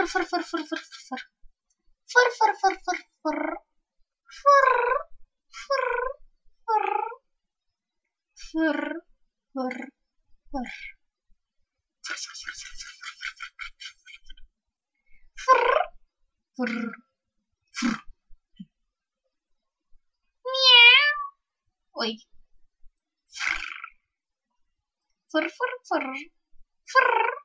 fur, fur, fur, fur, fur. Fur, fur, fur, fur, fur. Fur, fur, fur. Fur, fur, fur. Fur, fur, fur. Meow. Oi. Fur, fur, fur. Fur.